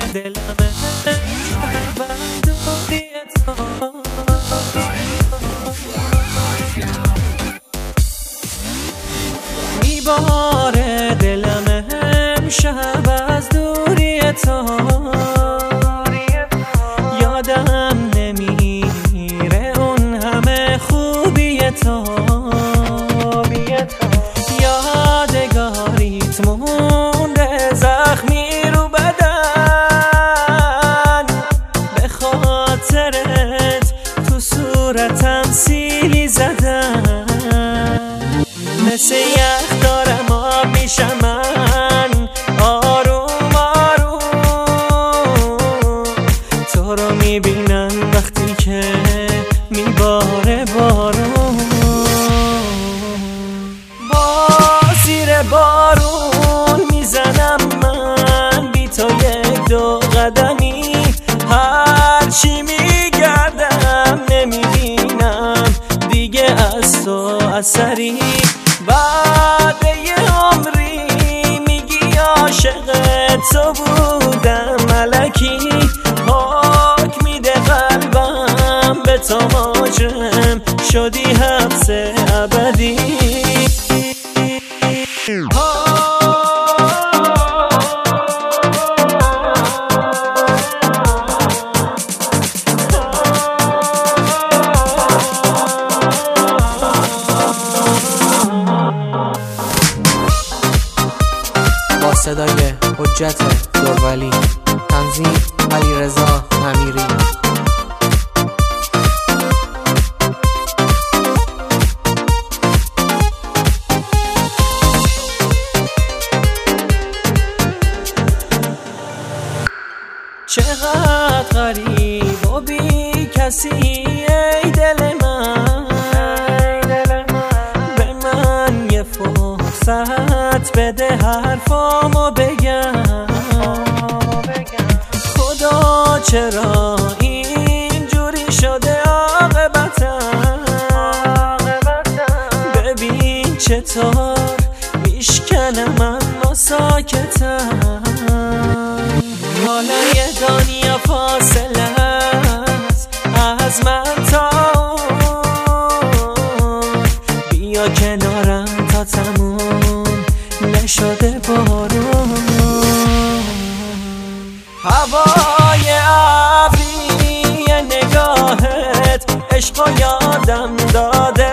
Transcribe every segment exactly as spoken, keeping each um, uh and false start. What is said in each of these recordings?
دلمه بندوری تو میباره دلمه امشب از دوری تو یادم نمیره اون همه خوبی تو یادگاریت مونده زخمی رو بدن به خاطرت تو صورتم سیلی زدن مثل یخ دارم آب میشم من آروم آروم تو رو میبینم وقتی که میباره بارون با زیر بارون میزنم من بی تو یک دو قدمی هرچی میگردم نمیبینم دیگه از تو اثری بعد یه عمری میگی عاشق تو بودم ملکی حکم میده قلبم به تو مجرم شدی حبس ابدی با صدای حجت دورولی، تنظیم علیرضا امیری. چقدر غریب و بی کسی ای دل من به من یه فرصت بده حرفامو بگم خدا چرا اینجوری شده عاقبتم ببین چطور میشکنم اما ساکتم حالا یه دنیا فاصله است از من تا بیا کنارم تا تموم نشده بارون هوای ابری نگاهت عشقو یادم داده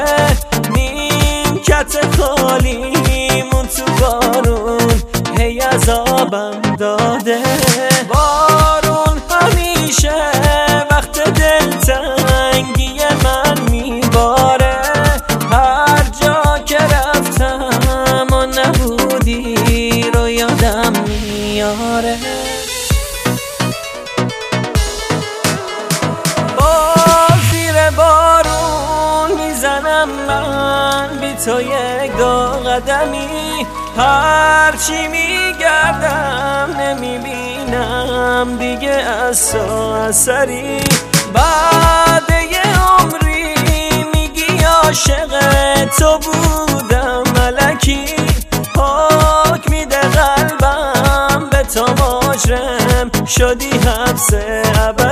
نیمکت خالیمون تو بارون هی عذابم داده بارون همیشه وقت دلتنگی من میباره هر جا که رفتم و نبودی رو یادم میاره با زیر بارون میزنم من بی تو یک دو قدمی هرچی میگردم نمیبینم دیگه از تو اثری بعد یه عمری میگی عاشق تو بودم ملکی حکم میده قلبم به تو مجرم شدی حبس ابدی